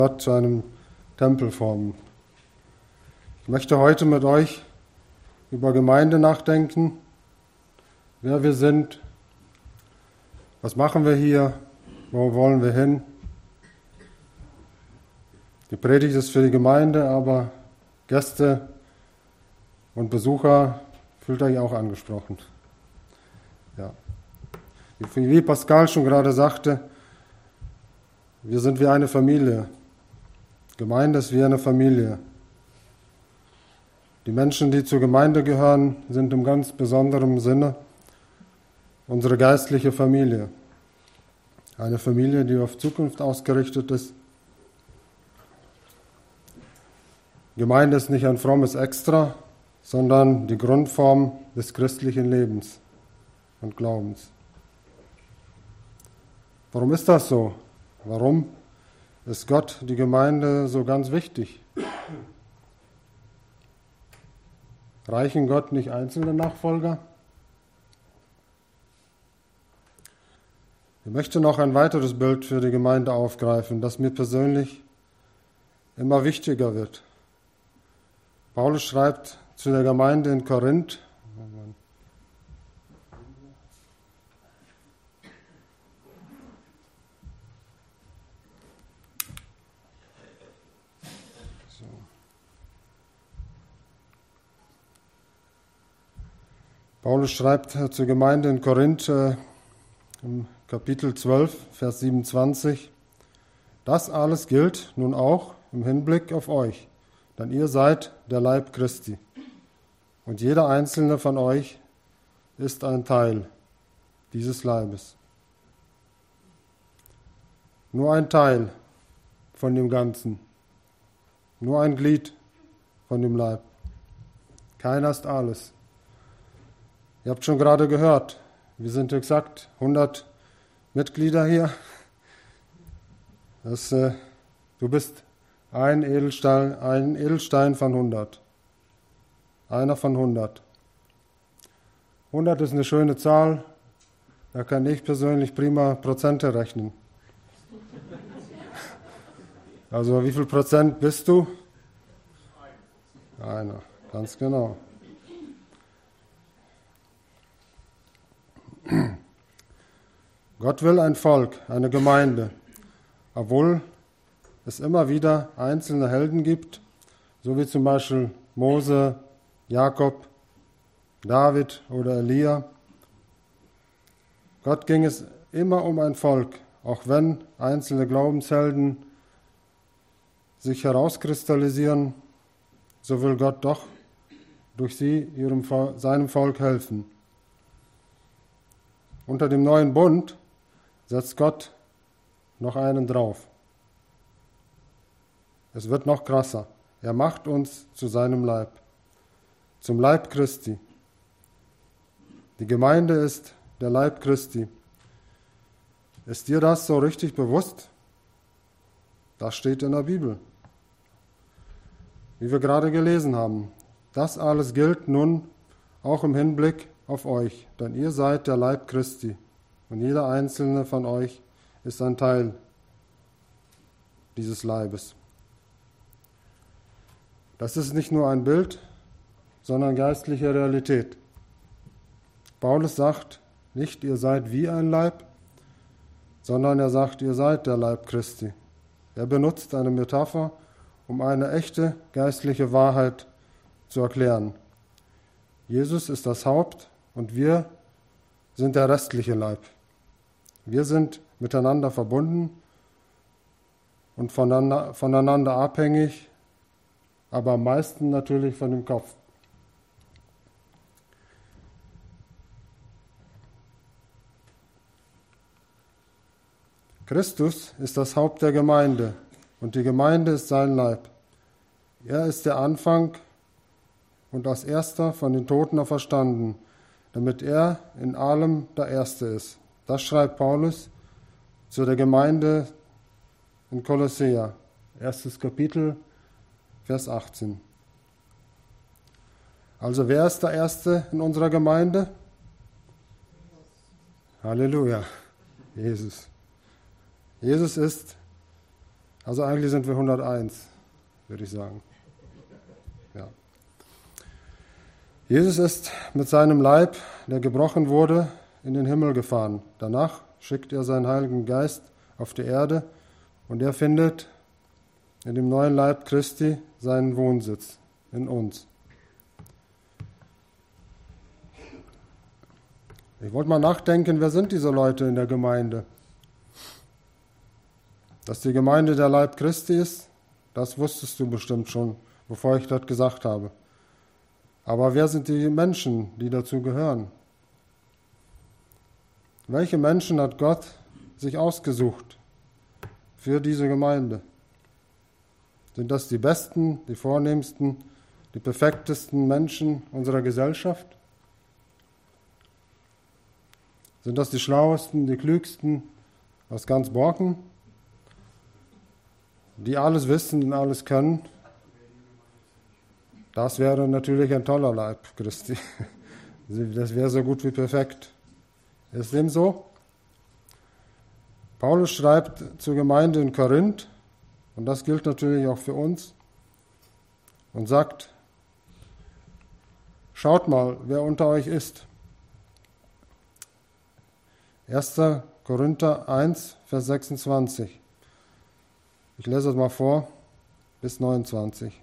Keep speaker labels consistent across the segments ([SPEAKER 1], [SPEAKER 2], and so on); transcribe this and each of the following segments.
[SPEAKER 1] Gott zu einem Tempel formen. Ich möchte heute mit euch über Gemeinde nachdenken, wer wir sind, was machen wir hier, wo wollen wir hin. Die Predigt ist für die Gemeinde, aber Gäste und Besucher fühlt euch auch angesprochen. Ja. Wie Pascal schon gerade sagte, wir sind wie eine Familie. Gemeinde ist wie eine Familie. Die Menschen, die zur Gemeinde gehören, sind im ganz besonderen Sinne unsere geistliche Familie. Eine Familie, die auf Zukunft ausgerichtet ist. Gemeinde ist nicht ein frommes Extra, sondern die Grundform des christlichen Lebens und Glaubens. Warum ist das so? Warum ist Gott die Gemeinde so ganz wichtig? Reichen Gott nicht einzelne Nachfolger? Ich möchte noch ein weiteres Bild für die Gemeinde aufgreifen, das mir persönlich immer wichtiger wird. Paulus schreibt zu der Gemeinde in Korinth, zur Gemeinde in Korinth im Kapitel 12, Vers 27, das alles gilt nun auch im Hinblick auf euch, denn ihr seid der Leib Christi und jeder einzelne von euch ist ein Teil dieses Leibes. Nur ein Teil von dem Ganzen, nur ein Glied von dem Leib. Keiner ist alles. Ihr habt schon gerade gehört, wir sind exakt 100 Mitglieder hier. Du bist ein Edelstein von 100. Einer von 100. 100 ist eine schöne Zahl, da kann ich persönlich prima Prozente rechnen. Also wie viel Prozent bist du? Einer, ganz genau. Gott will ein Volk, eine Gemeinde, obwohl es immer wieder einzelne Helden gibt, so wie zum Beispiel Mose, Jakob, David oder Elia. Gott ging es immer um ein Volk, auch wenn einzelne Glaubenshelden sich herauskristallisieren, so will Gott doch durch sie seinem Volk helfen. Unter dem neuen Bund setzt Gott noch einen drauf. Es wird noch krasser. Er macht uns zu seinem Leib, zum Leib Christi. Die Gemeinde ist der Leib Christi. Ist dir das so richtig bewusst? Das steht in der Bibel. Wie wir gerade gelesen haben, das alles gilt nun auch im Hinblick auf euch, denn ihr seid der Leib Christi und jeder einzelne von euch ist ein Teil dieses Leibes. Das ist nicht nur ein Bild, sondern geistliche Realität. Paulus sagt nicht, ihr seid wie ein Leib, sondern er sagt, ihr seid der Leib Christi. Er benutzt eine Metapher, um eine echte geistliche Wahrheit zu erklären. Jesus ist das Haupt und wir sind der restliche Leib. Wir sind miteinander verbunden und voneinander abhängig, aber am meisten natürlich von dem Kopf. Christus ist das Haupt der Gemeinde und die Gemeinde ist sein Leib. Er ist der Anfang und als Erster von den Toten auferstanden, damit er in allem der Erste ist. Das schreibt Paulus zu der Gemeinde in Kolossea, 1. Kapitel, Vers 18. Also wer ist der Erste in unserer Gemeinde? Halleluja, Jesus. Jesus ist Also eigentlich sind wir 101, würde ich sagen. Ja. Jesus ist mit seinem Leib, der gebrochen wurde, in den Himmel gefahren. Danach schickt er seinen Heiligen Geist auf die Erde und er findet in dem neuen Leib Christi seinen Wohnsitz in uns. Ich wollte mal nachdenken, wer sind diese Leute in der Gemeinde? Dass die Gemeinde der Leib Christi ist, das wusstest du bestimmt schon, bevor ich das gesagt habe. Aber wer sind die Menschen, die dazu gehören? Welche Menschen hat Gott sich ausgesucht für diese Gemeinde? Sind das die besten, die vornehmsten, die perfektesten Menschen unserer Gesellschaft? Sind das die schlauesten, die klügsten aus ganz Borken, die alles wissen und alles können? Das wäre natürlich ein toller Leib Christi. Das wäre so gut wie perfekt. Ist dem so? Paulus schreibt zur Gemeinde in Korinth, und das gilt natürlich auch für uns, und sagt, schaut mal, wer unter euch ist. 1. Korinther 1, Vers 26. Ich lese es mal vor, bis 29.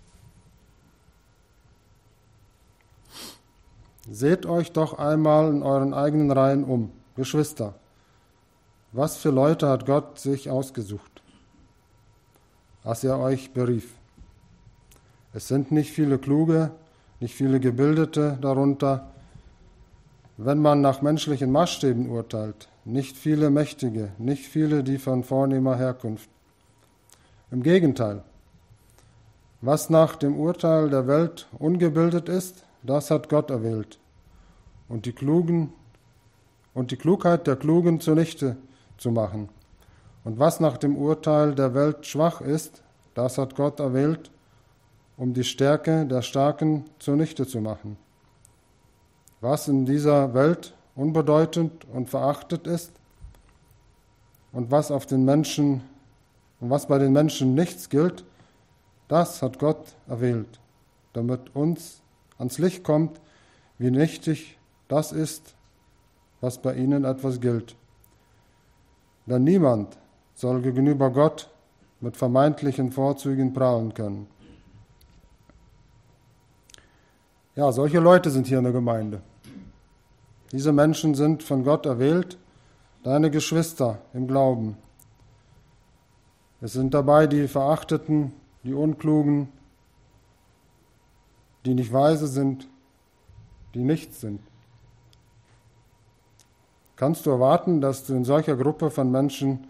[SPEAKER 1] Seht euch doch einmal in euren eigenen Reihen um, Geschwister. Was für Leute hat Gott sich ausgesucht, als er euch berief? Es sind nicht viele Kluge, nicht viele Gebildete darunter, wenn man nach menschlichen Maßstäben urteilt, nicht viele Mächtige, nicht viele, die von vornehmer Herkunft. Im Gegenteil, was nach dem Urteil der Welt ungebildet ist, das hat Gott erwählt, und die Klugheit der Klugen zunichte zu machen. Und was nach dem Urteil der Welt schwach ist, das hat Gott erwählt, um die Stärke der Starken zunichte zu machen. Was in dieser Welt unbedeutend und verachtet ist und was bei den Menschen nichts gilt, das hat Gott erwählt, damit uns ans Licht kommt, wie nichtig das ist, was bei ihnen etwas gilt. Denn niemand soll gegenüber Gott mit vermeintlichen Vorzügen prahlen können. Ja, solche Leute sind hier in der Gemeinde. Diese Menschen sind von Gott erwählt, deine Geschwister im Glauben. Es sind dabei die Verachteten, die Unklugen, die nicht weise sind, die nichts sind. Kannst du erwarten, dass in solcher Gruppe von Menschen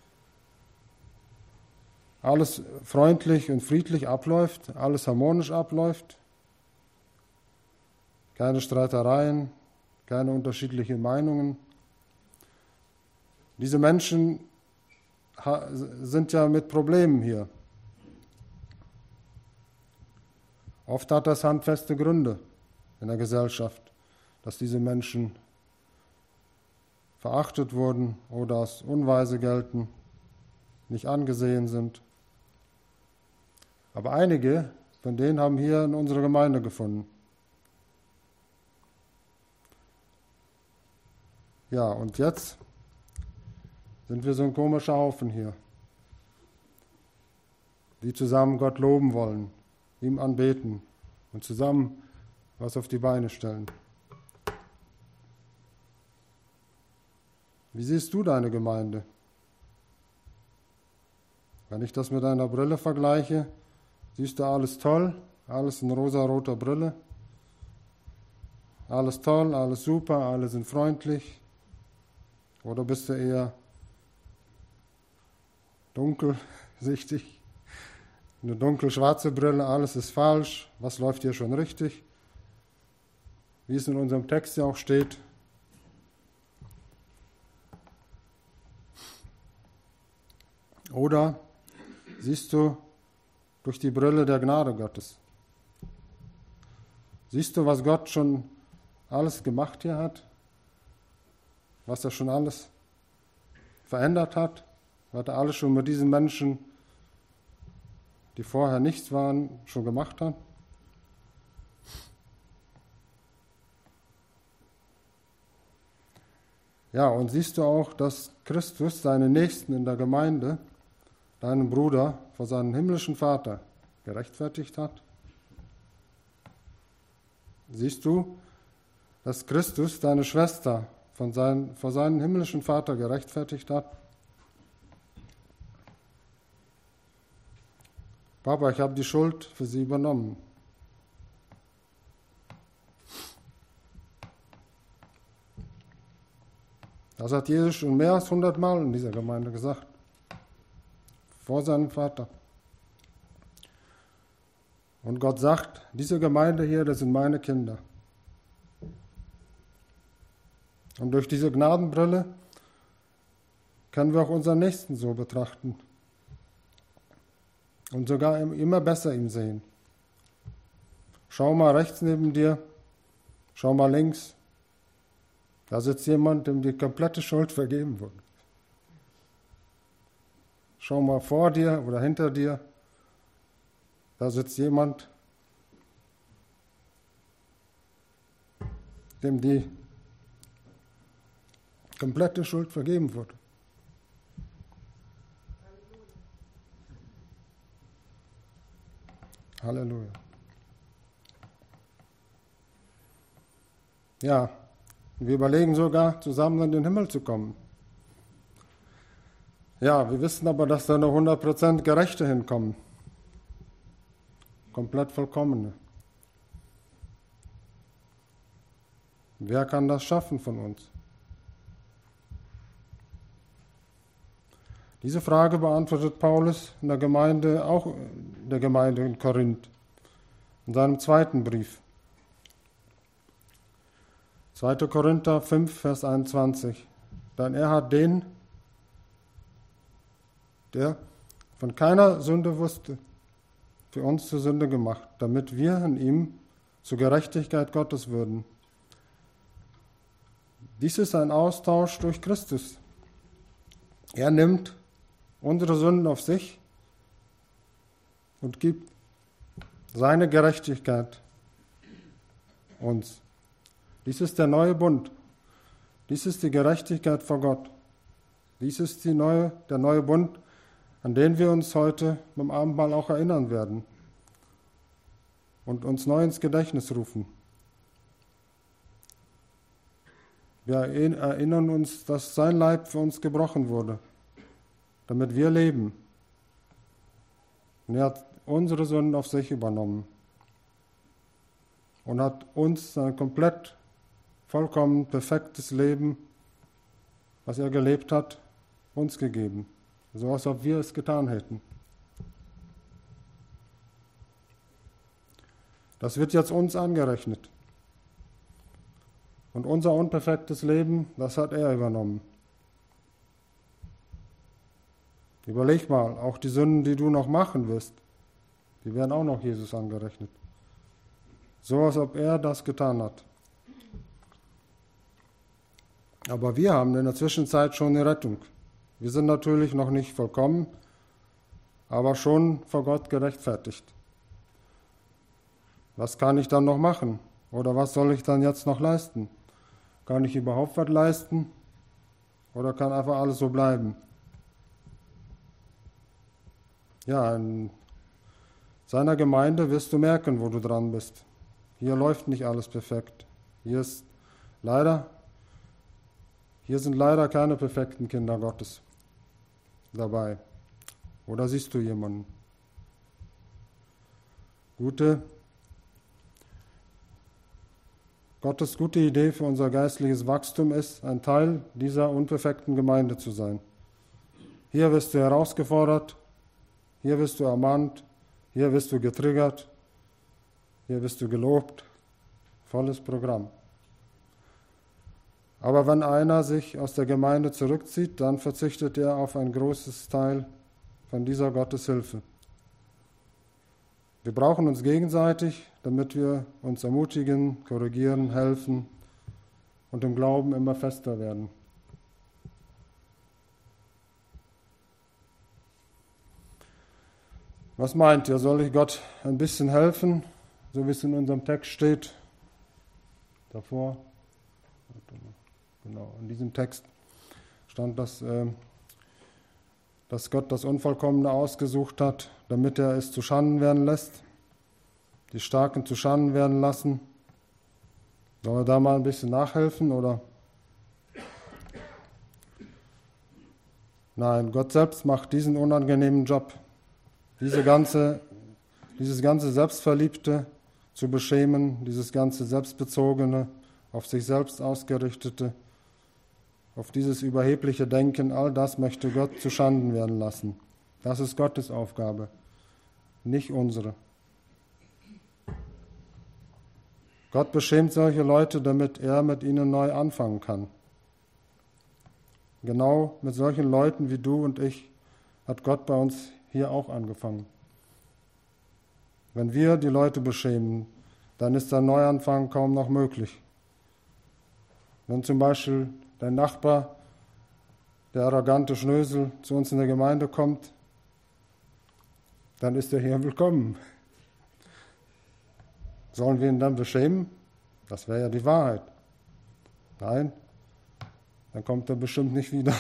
[SPEAKER 1] alles freundlich und friedlich abläuft, alles harmonisch abläuft? Keine Streitereien, keine unterschiedlichen Meinungen. Diese Menschen sind ja mit Problemen hier. Oft hat das handfeste Gründe in der Gesellschaft, dass diese Menschen verachtet wurden oder als unweise gelten, nicht angesehen sind. Aber einige von denen haben hier in unserer Gemeinde gefunden. Ja, und jetzt sind wir so ein komischer Haufen hier, die zusammen Gott loben wollen, ihm anbeten und zusammen was auf die Beine stellen. Wie siehst du deine Gemeinde? Wenn ich das mit einer Brille vergleiche, siehst du alles toll, alles in rosa-roter Brille, alles toll, alles super, alle sind freundlich? Oder bist du eher dunkelsichtig, eine dunkel-schwarze Brille, alles ist falsch, was läuft hier schon richtig? Wie es in unserem Text ja auch steht. Oder siehst du durch die Brille der Gnade Gottes? Siehst du, was Gott schon alles gemacht hier hat? Was er schon alles verändert hat? Was er alles schon mit diesen Menschen die vorher nichts waren, schon gemacht hat? Ja, und siehst du auch, dass Christus seine Nächsten in der Gemeinde, deinen Bruder, vor seinem himmlischen Vater gerechtfertigt hat? Siehst du, dass Christus deine Schwester vor seinem himmlischen Vater gerechtfertigt hat? Papa, ich habe die Schuld für sie übernommen. Das hat Jesus schon mehr als 100 Mal in dieser Gemeinde gesagt. Vor seinem Vater. Und Gott sagt, diese Gemeinde hier, das sind meine Kinder. Und durch diese Gnadenbrille können wir auch unseren Nächsten so betrachten. Und sogar immer besser ihn sehen. Schau mal rechts neben dir, schau mal links. Da sitzt jemand, dem die komplette Schuld vergeben wurde. Schau mal vor dir oder hinter dir. Da sitzt jemand, dem die komplette Schuld vergeben wurde. Halleluja. Ja, wir überlegen sogar, zusammen in den Himmel zu kommen. Ja, wir wissen aber, dass da nur 100% Gerechte hinkommen. Komplett Vollkommene. Wer kann das schaffen von uns? Diese Frage beantwortet Paulus in der Gemeinde, auch in der Gemeinde in Korinth, in seinem zweiten Brief. 2. Korinther 5, Vers 21. Denn er hat den, der von keiner Sünde wusste, für uns zur Sünde gemacht, damit wir in ihm zur Gerechtigkeit Gottes würden. Dies ist ein Austausch durch Christus. Er nimmt unsere Sünden auf sich und gibt seine Gerechtigkeit uns. Dies ist der neue Bund. Dies ist die Gerechtigkeit vor Gott. Dies ist der neue Bund, an den wir uns heute beim Abendmahl auch erinnern werden und uns neu ins Gedächtnis rufen. Wir erinnern uns, dass sein Leib für uns gebrochen wurde, damit wir leben. Und er hat unsere Sünden auf sich übernommen und hat uns sein komplett, vollkommen perfektes Leben, was er gelebt hat, uns gegeben. So als ob wir es getan hätten. Das wird jetzt uns angerechnet. Und unser unperfektes Leben, das hat er übernommen. Überleg mal, auch die Sünden, die du noch machen wirst, die werden auch noch Jesus angerechnet. So als ob er das getan hat. Aber wir haben in der Zwischenzeit schon eine Rettung. Wir sind natürlich noch nicht vollkommen, aber schon vor Gott gerechtfertigt. Was kann ich dann noch machen? Oder was soll ich dann jetzt noch leisten? Kann ich überhaupt was leisten? Oder kann einfach alles so bleiben? Ja, in seiner Gemeinde wirst du merken, wo du dran bist. Hier läuft nicht alles perfekt. Hier sind leider keine perfekten Kinder Gottes dabei. Oder siehst du jemanden? Gottes gute Idee für unser geistliches Wachstum ist, ein Teil dieser unperfekten Gemeinde zu sein. Hier wirst du herausgefordert, hier wirst du ermahnt, hier wirst du getriggert, hier wirst du gelobt. Volles Programm. Aber wenn einer sich aus der Gemeinde zurückzieht, dann verzichtet er auf ein großes Teil von dieser Gotteshilfe. Wir brauchen uns gegenseitig, damit wir uns ermutigen, korrigieren, helfen und im Glauben immer fester werden. Was meint ihr? Soll ich Gott ein bisschen helfen, so wie es in unserem Text steht? Davor, genau, in diesem Text stand, dass Gott das Unvollkommene ausgesucht hat, damit er es zu Schanden werden lässt, die Starken zu Schanden werden lassen. Sollen wir da mal ein bisschen nachhelfen, oder? Nein, Gott selbst macht diesen unangenehmen Job, dieses ganze Selbstverliebte zu beschämen, dieses ganze Selbstbezogene, auf sich selbst ausgerichtete, auf dieses überhebliche Denken, all das möchte Gott zu Schanden werden lassen. Das ist Gottes Aufgabe, nicht unsere. Gott beschämt solche Leute, damit er mit ihnen neu anfangen kann. Genau mit solchen Leuten wie du und ich hat Gott bei uns hier auch angefangen. Wenn wir die Leute beschämen, dann ist ein Neuanfang kaum noch möglich. Wenn zum Beispiel dein Nachbar, der arrogante Schnösel, zu uns in der Gemeinde kommt, dann ist er hier willkommen. Sollen wir ihn dann beschämen? Das wäre ja die Wahrheit. Nein, dann kommt er bestimmt nicht wieder.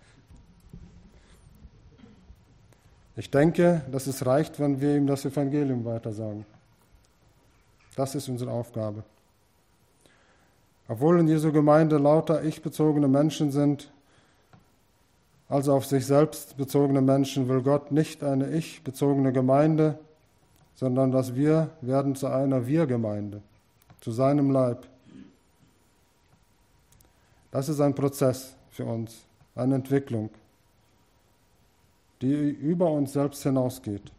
[SPEAKER 1] Ich denke, dass es reicht, wenn wir ihm das Evangelium weitersagen. Das ist unsere Aufgabe. Obwohl in Jesu Gemeinde lauter ich-bezogene Menschen sind, also auf sich selbst bezogene Menschen, will Gott nicht eine ich-bezogene Gemeinde, sondern dass wir werden zu einer Wir-Gemeinde, zu seinem Leib. Das ist ein Prozess für uns, eine Entwicklung, die über uns selbst hinausgeht.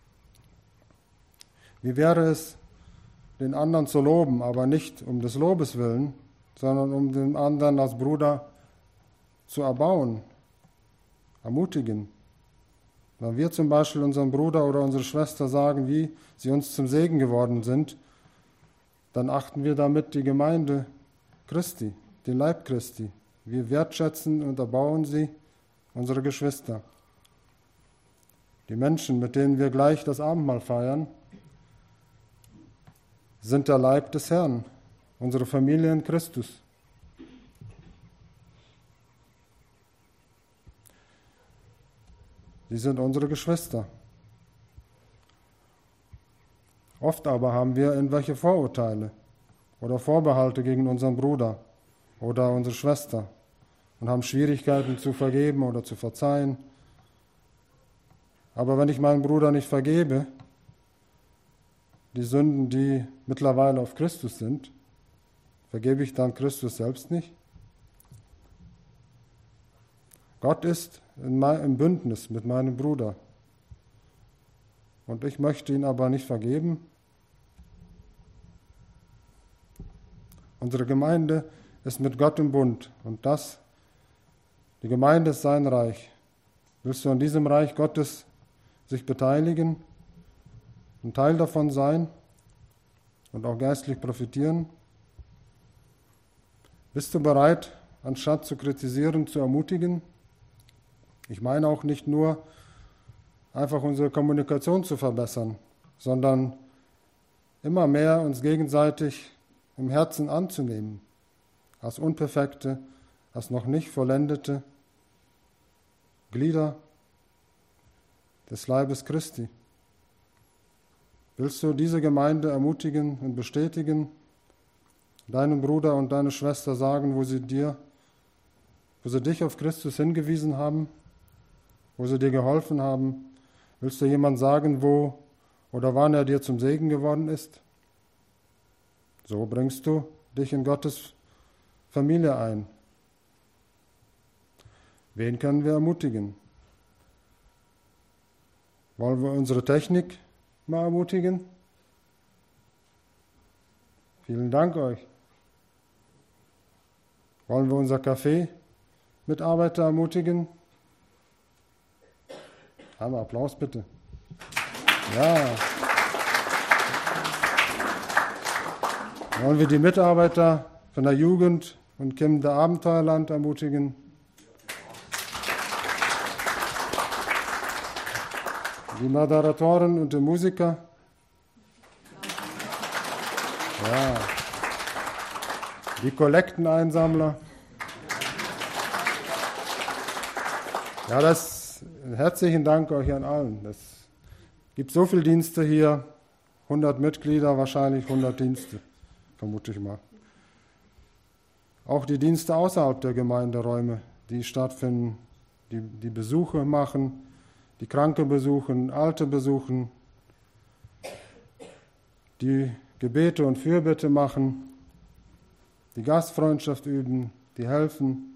[SPEAKER 1] Wie wäre es, den anderen zu loben, aber nicht um des Lobes willen, sondern um den anderen als Bruder zu erbauen, ermutigen. Wenn wir zum Beispiel unserem Bruder oder unserer Schwester sagen, wie sie uns zum Segen geworden sind, dann achten wir damit die Gemeinde Christi, den Leib Christi. Wir wertschätzen und erbauen sie, unsere Geschwister. Die Menschen, mit denen wir gleich das Abendmahl feiern, sind der Leib des Herrn, unsere Familie in Christus. Sie sind unsere Geschwister. Oft aber haben wir irgendwelche Vorurteile oder Vorbehalte gegen unseren Bruder oder unsere Schwester und haben Schwierigkeiten zu vergeben oder zu verzeihen. Aber wenn ich meinem Bruder nicht vergebe, die Sünden, die mittlerweile auf Christus sind, vergebe ich dann Christus selbst nicht? Gott ist im Bündnis mit meinem Bruder und ich möchte ihn aber nicht vergeben. Unsere Gemeinde ist mit Gott im Bund und die Gemeinde ist sein Reich. Willst du an diesem Reich Gottes sich beteiligen, ein Teil davon sein und auch geistlich profitieren? Bist du bereit, anstatt zu kritisieren, zu ermutigen? Ich meine auch nicht nur, einfach unsere Kommunikation zu verbessern, sondern immer mehr uns gegenseitig im Herzen anzunehmen, als unperfekte, als noch nicht vollendete Glieder des Leibes Christi. Willst du diese Gemeinde ermutigen und bestätigen, deinem Bruder und deiner Schwester sagen, wo sie dich auf Christus hingewiesen haben, wo sie dir geholfen haben? Willst du jemand sagen, wo oder wann er dir zum Segen geworden ist? So bringst du dich in Gottes Familie ein. Wen können wir ermutigen? Wollen wir unsere Technik mal ermutigen? Vielen Dank euch. Wollen wir unser Café-Mitarbeiter ermutigen? Haben wir Applaus bitte. Ja. Wollen wir die Mitarbeiter von der Jugend und Kinder Abenteuerland ermutigen? Die Moderatoren und die Musiker. Ja. Die Kollekteneinsammler. Ja, herzlichen Dank euch an allen. Es gibt so viele Dienste hier, 100 Mitglieder, wahrscheinlich 100 Dienste, vermute ich mal. Auch die Dienste außerhalb der Gemeinderäume, die stattfinden, die Besuche machen, die Kranke besuchen, Alte besuchen, die Gebete und Fürbitte machen, die Gastfreundschaft üben, die helfen.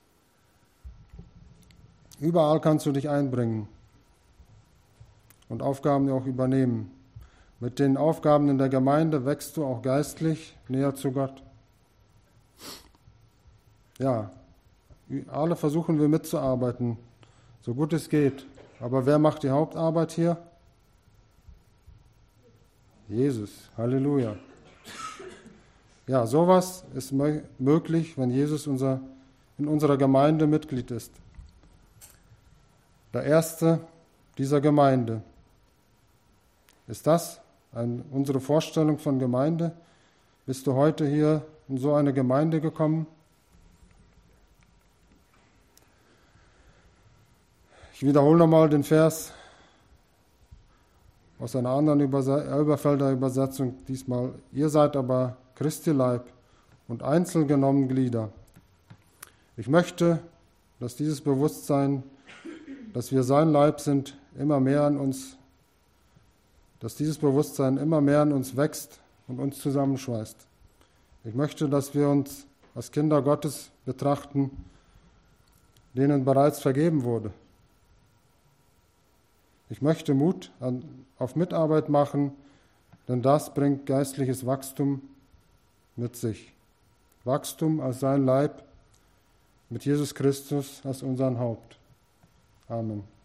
[SPEAKER 1] Überall kannst du dich einbringen und Aufgaben auch übernehmen. Mit den Aufgaben in der Gemeinde wächst du auch geistlich näher zu Gott. Ja, alle versuchen wir mitzuarbeiten, so gut es geht. Aber wer macht die Hauptarbeit hier? Jesus. Halleluja. Ja, sowas ist möglich, wenn Jesus in unserer Gemeinde Mitglied ist. Der Erste dieser Gemeinde. Ist das unsere Vorstellung von Gemeinde? Bist du heute hier in so eine Gemeinde gekommen? Ich wiederhole nochmal den Vers aus einer anderen Elberfelder Übersetzung. Diesmal: Ihr seid aber Christi Leib und einzeln genommen Glieder. Ich möchte, dass dieses Bewusstsein, dass wir sein Leib sind, dass dieses Bewusstsein immer mehr in uns wächst und uns zusammenschweißt. Ich möchte, dass wir uns als Kinder Gottes betrachten, denen bereits vergeben wurde. Ich möchte Mut auf Mitarbeit machen, denn das bringt geistliches Wachstum mit sich. Wachstum als sein Leib mit Jesus Christus als unseren Haupt. Amen.